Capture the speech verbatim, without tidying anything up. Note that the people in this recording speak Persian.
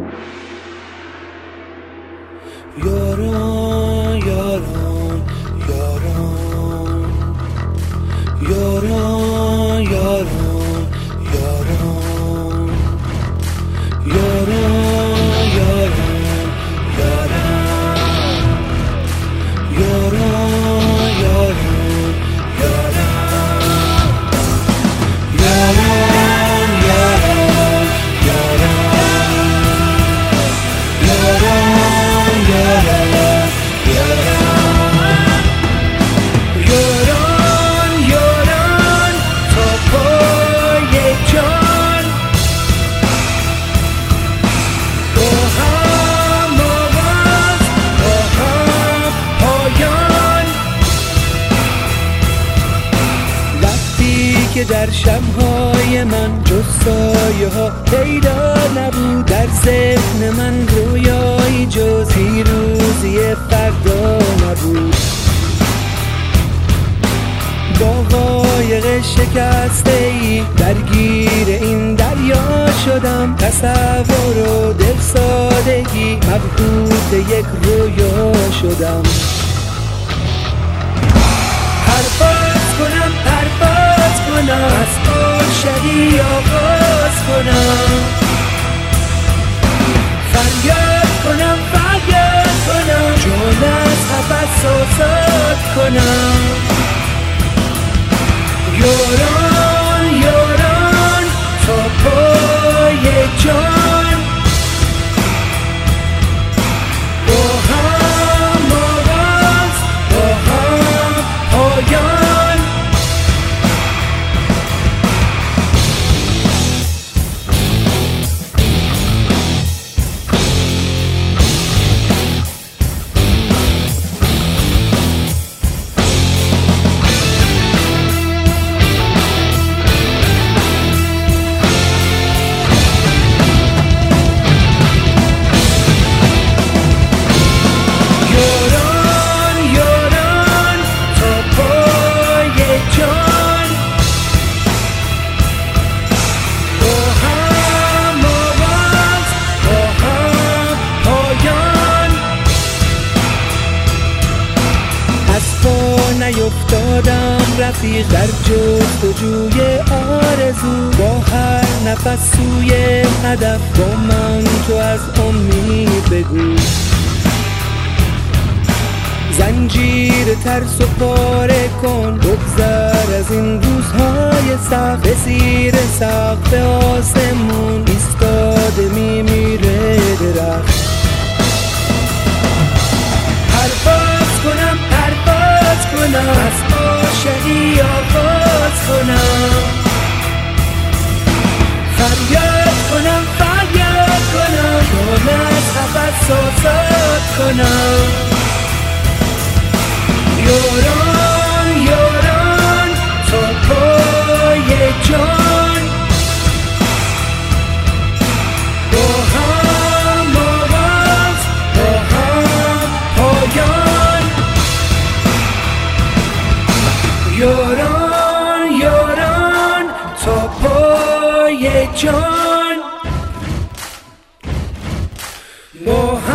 یاران یاران یاران یاران یاران یاران یاران یاران یاران یاران یاران که در شب‌های من جز سایه ها پیدا نبود، در ذهن من رویایی جز پیروزی فردا نبود. با قایق شکسته ای درگیر این دریا شدم، تصور و دل سادگی مبهوت یک رویا شدم. پرواز کنم پرواز کنم، از عاشقی آغاز کنم، فریاد کنم فریاد کنم، جان از قفس آزاد کنم. یاران یاران تا پای جان، با هم آواز با هم پایان. نیفتادم رفیق در جستجوی آرزو، با هر نفس سوی هدف با من تو از امید بگو. زنجیر ترس و پاره کن، بگذر از این روزهای سخت، به زیر سقف آسمون ایستاده میمیره درخت. پرواز کنم پرواز کنم، از عاشقی آغاز کنم، فریاد کنم فریاد کنم، جان از قفس آزاد کنم. یاران یاران تا پای جان، با هم آواز با هم پایان. یاران یاران تا پای جان، با